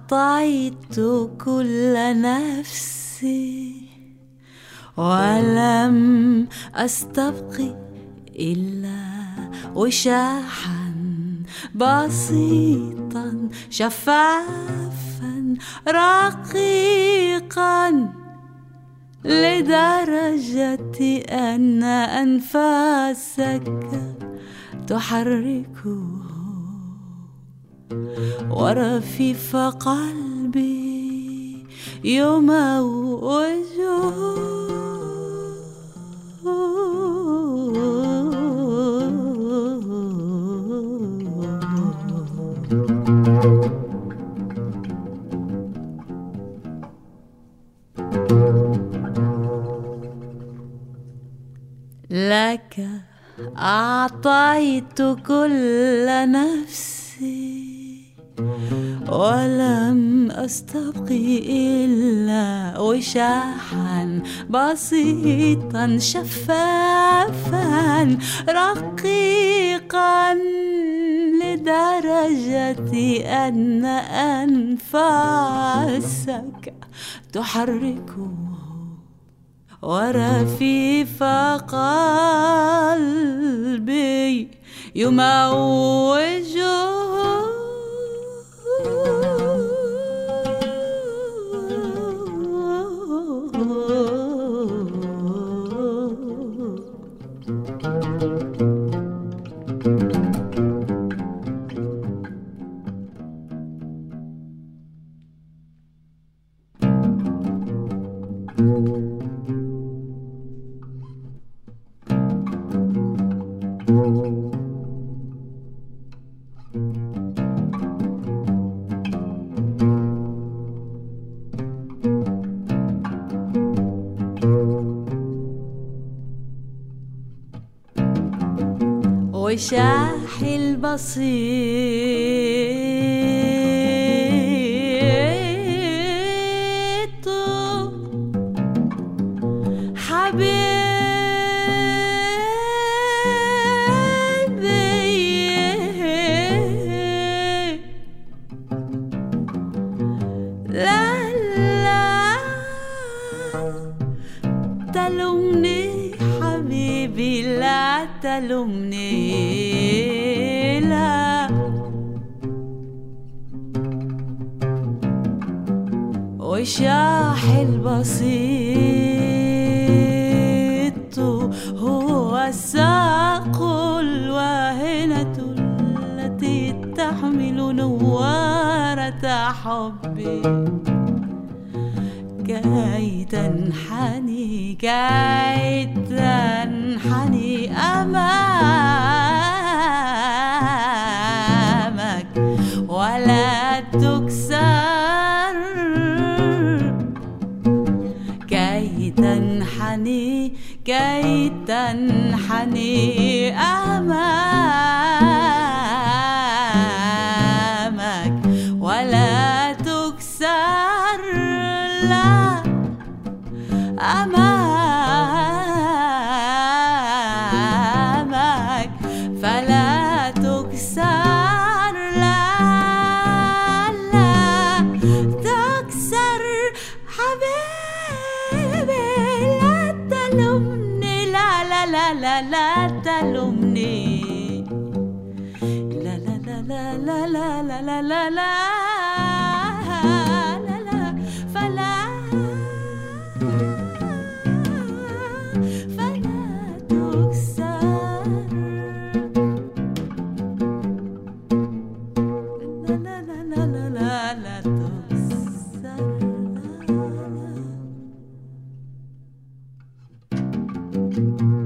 أعطيت كل نفسي ولم أستبق إلا وشاحا بسيطا شفافا رقيقا لدرجة أن أنفاسك تحركه ورفيف قلبي يموجه. لك أعطيت كل نفسي ولم أستبقي إلا وشاحا بسيطا شفافا رقيقا لدرجة أن أنفاسك تحركه ورفيف قلبي يموجه. وشاحي البسيط حبيبي لا تلومني حبيبي لا تلومني لا. وشاحي البسيط هو الساق الواهنة التي تحمل نوارة حبي كي تنحني أمامك ولا تكسر كي تنحني أمامك ولا تكسر لا أمامك فلا تكسر لا تكسر حبيبي لا تلومني لا تلومني لا فلا تكسر لا تكسر